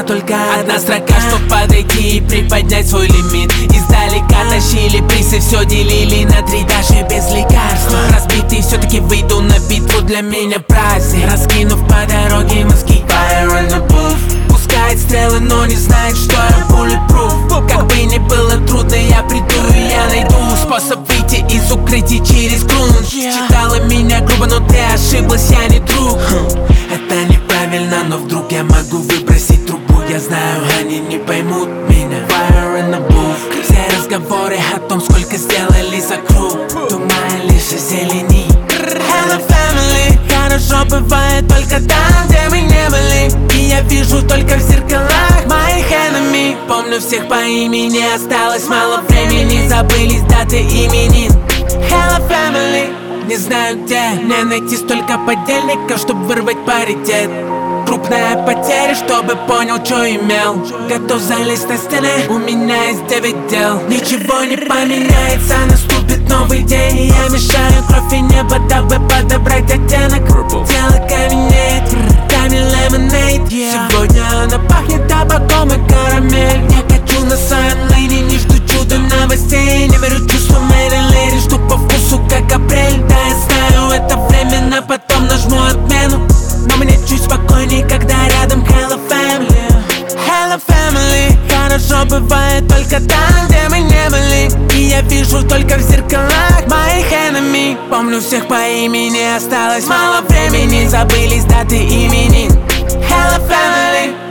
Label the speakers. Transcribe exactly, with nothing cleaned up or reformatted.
Speaker 1: только одна строка, чтоб подойти и приподнять свой лимит. Издалека тащили присы, все делили на три, даже без лекарства. Разбитый все-таки выйду на битву, для меня праздник. Раскинув по дороге мозги, fire in the booth. Пускает стрелы, но не знает, что я bulletproof. Как бы ни было трудно, я приду и я найду способ выйти из укрытий через крунж. Читала меня грубо, но ты ошиблась, я не друг. Это неправильно, но вдруг я могу выбросить трубу. Я знаю, они не поймут меня. Fire in the booth. Все разговоры о том, сколько сделали за круг, думая лишь о зелени. Hello family. Хорошо бывает только там, где мы не были, и я вижу только в зеркалах моих enemy. Помню всех по имени, осталось мало времени, забылись даты именин. Hello family. Не знаю где мне найти столько подельников, чтобы вырвать паритет. Крупная потеря, чтобы понял, что имел. Готов залезть на стены, у меня есть девять дел. Ничего не поменяется, наступит новый день, и я мешаю кровь и небо, дабы подобрать оттенок. Тело каменеет, камень lemonade. Сегодня она пахнет табаком и карамель. Я качу на сайнлайне, не жду чуда новостей. Не верю чувствам этой леди, жду по вкусу, как апрель. Да, я знаю, это временно, потом нажму отмену. Но мне чуть спокойней, когда рядом Hello family. Hello family. Хорошо бывает только там, где мы не были, и я вижу только в зеркалах моих enemy. Помню всех по имени, осталось мало времени, забылись даты именин. Hello family.